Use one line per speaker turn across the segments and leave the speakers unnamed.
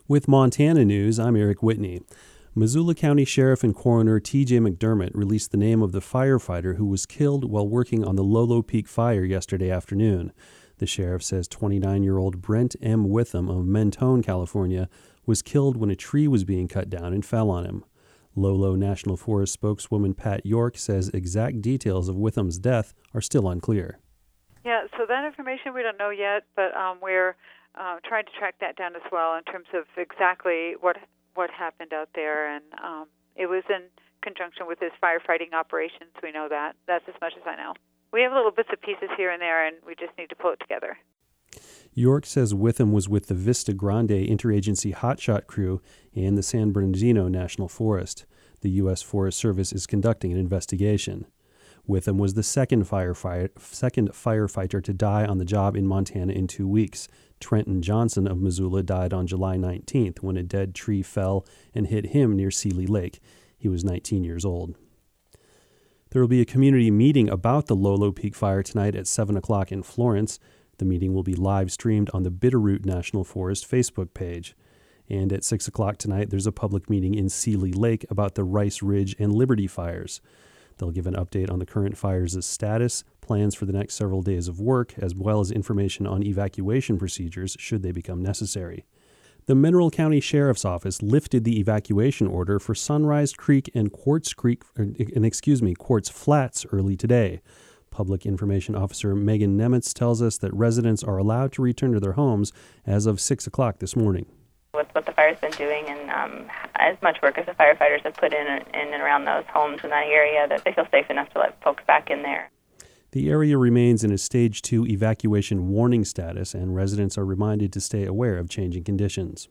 With Montana News, I'm Eric Whitney. Missoula County Sheriff and Coroner T.J. McDermott released the name of the firefighter who was killed while working on the Lolo Peak fire yesterday afternoon. The sheriff says 29-year-old Brent M. Witham of Mentone, California, was killed when a tree was being cut down and fell on him. Lolo National Forest spokeswoman Pat York says exact details of Witham's death are still unclear.
Yeah, so that information we don't know yet, but we're trying to track that down as well in terms of exactly what happened out there. And it was in conjunction with his firefighting operations. We know that. That's as much as I know. We have little bits and pieces here and there, and we just need to pull it together.
York says Witham was with the Vista Grande Interagency Hotshot Crew in the San Bernardino National Forest. The U.S. Forest Service is conducting an investigation. Witham was the second firefighter to die on the job in Montana in 2 weeks. Trenton Johnson of Missoula died on July 19th when a dead tree fell and hit him near Seeley Lake. He was 19 years old. There will be a community meeting about the Lolo Peak fire tonight at 7 o'clock in Florence. The meeting will be live streamed on the Bitterroot National Forest Facebook page. And at 6 o'clock tonight, there's a public meeting in Seeley Lake about the Rice Ridge and Liberty fires. They'll give an update on the current fires' status, plans for the next several days of work, as well as information on evacuation procedures should they become necessary. The Mineral County Sheriff's Office lifted the evacuation order for Sunrise Creek and Quartz Flats early today. Public Information Officer Megan Nemitz tells us that residents are allowed to return to their homes as of 6 o'clock this morning.
With what the fire's been doing and as much work as the firefighters have put in and around those homes in that area, that they feel safe enough to let folks back in there.
The area remains in a Stage 2 evacuation warning status, and residents are reminded to stay aware of changing conditions.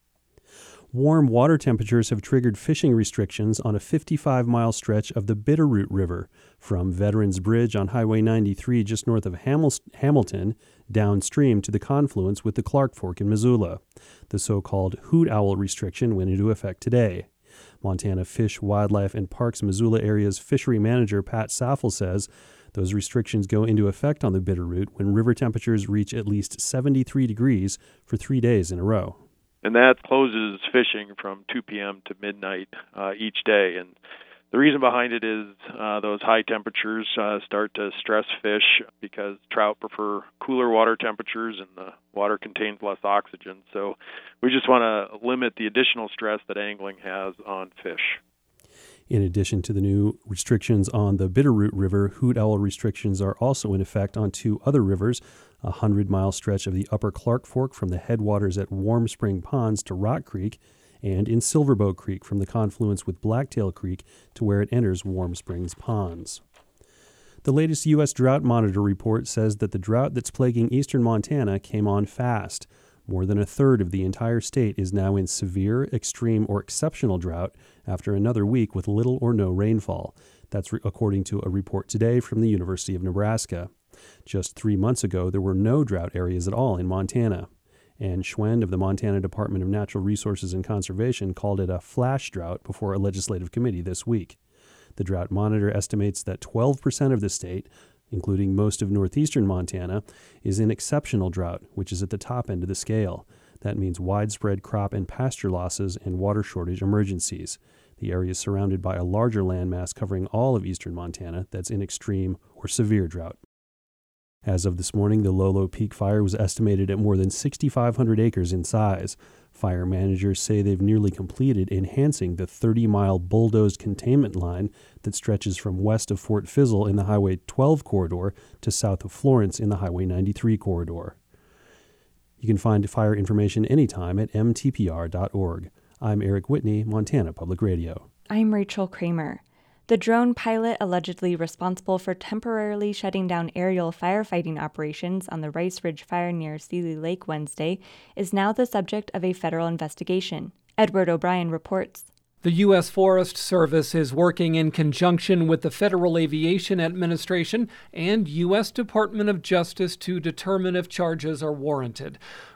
Warm water temperatures have triggered fishing restrictions on a 55-mile stretch of the Bitterroot River from Veterans Bridge on Highway 93 just north of Hamilton downstream to the confluence with the Clark Fork in Missoula. The so-called hoot owl restriction went into effect today. Montana Fish, Wildlife, and Parks Missoula area's fishery manager Pat Saffel says those restrictions go into effect on the Bitterroot when river temperatures reach at least 73 degrees for 3 days in a row.
And that closes fishing from 2 p.m. to midnight each day. And the reason behind it is those high temperatures start to stress fish because trout prefer cooler water temperatures and the water contains less oxygen. So we just want to limit the additional stress that angling has on fish.
In addition to the new restrictions on the Bitterroot River, hoot owl restrictions are also in effect on 2 other rivers, a 100-mile stretch of the upper Clark Fork from the headwaters at Warm Spring Ponds to Rock Creek, and in Silverbow Creek from the confluence with Blacktail Creek to where it enters Warm Springs Ponds. The latest U.S. Drought Monitor report says that the drought that's plaguing eastern Montana came on fast. More than a third of the entire state is now in severe, extreme, or exceptional drought after another week with little or no rainfall. That's according to a report today from the University of Nebraska. Just 3 months ago, there were no drought areas at all in Montana. Ann Schwend of the Montana Department of Natural Resources and Conservation called it a flash drought before a legislative committee this week. The Drought Monitor estimates that 12% of the state, including most of northeastern Montana, is in exceptional drought, which is at the top end of the scale. That means widespread crop and pasture losses and water shortage emergencies. The area is surrounded by a larger landmass covering all of eastern Montana that's in extreme or severe drought. As of this morning, the Lolo Peak fire was estimated at more than 6,500 acres in size. Fire managers say they've nearly completed enhancing the 30-mile bulldozed containment line that stretches from west of Fort Fizzle in the Highway 12 corridor to south of Florence in the Highway 93 corridor. You can find fire information anytime at mtpr.org. I'm Eric Whitney, Montana Public Radio.
I'm Rachel Kramer. The drone pilot allegedly responsible for temporarily shutting down aerial firefighting operations on the Rice Ridge fire near Seeley Lake Wednesday is now the subject of a federal investigation. Edward O'Brien reports.
The U.S. Forest Service is working in conjunction with the Federal Aviation Administration and U.S. Department of Justice to determine if charges are warranted.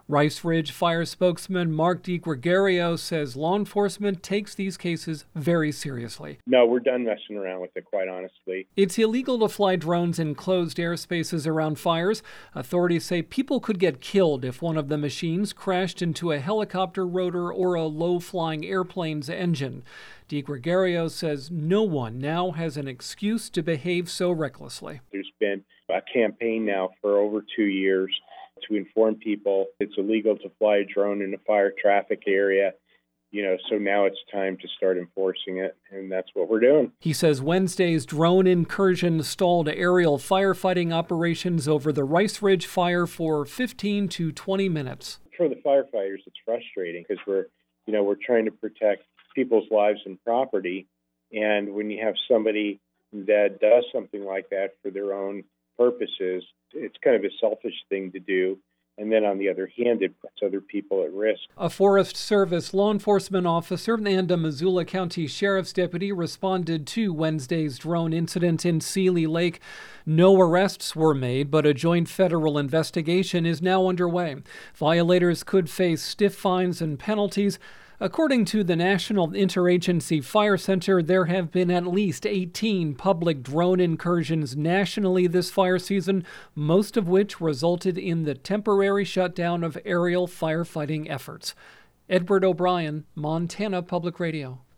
Rice Ridge Fire spokesman Mark DiGregorio says law enforcement takes these cases very seriously.
No, we're done messing around with it, quite honestly.
It's illegal to fly drones in closed airspaces around fires. Authorities say people could get killed if one of the machines crashed into a helicopter rotor or a low-flying airplane's engine. DiGregorio says no one now has an excuse to behave so recklessly.
There's been a campaign now for over 2 years to inform people it's illegal to fly a drone in a fire traffic area. So now it's time to start enforcing it, and that's what we're doing.
He says Wednesday's drone incursion stalled aerial firefighting operations over the Rice Ridge fire for 15 to 20 minutes.
For the firefighters, it's frustrating because we're trying to protect people's lives and property, and when you have somebody that does something like that for their own purposes, it's kind of a selfish thing to do. And then on the other hand, it puts other people at risk.
A Forest Service law enforcement officer and a Missoula County Sheriff's deputy responded to Wednesday's drone incident in Seeley Lake. No arrests were made, but a joint federal investigation is now underway. Violators could face stiff fines and penalties. According to the National Interagency Fire Center, there have been at least 18 public drone incursions nationally this fire season, most of which resulted in the temporary shutdown of aerial firefighting efforts. Edward O'Brien, Montana Public Radio.